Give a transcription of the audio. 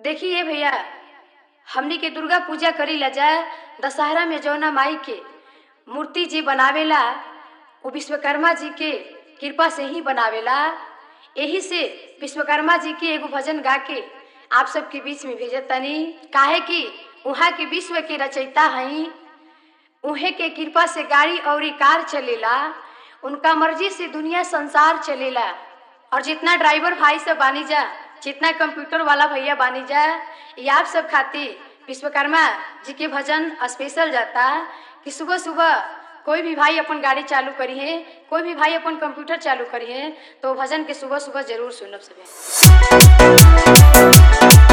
देखिए भैया, हमनी के दुर्गा पूजा करी ला जा। दशहरा में जौना माई के मूर्ति जी बनावेला वो विश्वकर्मा जी के कृपा से ही बनावेला। यही से विश्वकर्मा जी के एगो भजन गा के आप सबके बीच में भेजत तनी। काहे कि उहाँ के विश्व के रचयिता हई, उहे के कृपा से गाड़ी और कार चलेला, उनका मर्जी से दुनिया संसार चलेला। और जितना ड्राइवर भाई सब बानी जा, जितना कंप्यूटर वाला भैया बानी जा, ये आप सब खातिर विश्वकर्मा जी के भजन स्पेशल जाता कि सुबह सुबह कोई भी भाई अपन गाड़ी चालू करी है, कोई भी भाई अपन कंप्यूटर चालू करी है, तो भजन के सुबह सुबह जरूर सुनब सबे।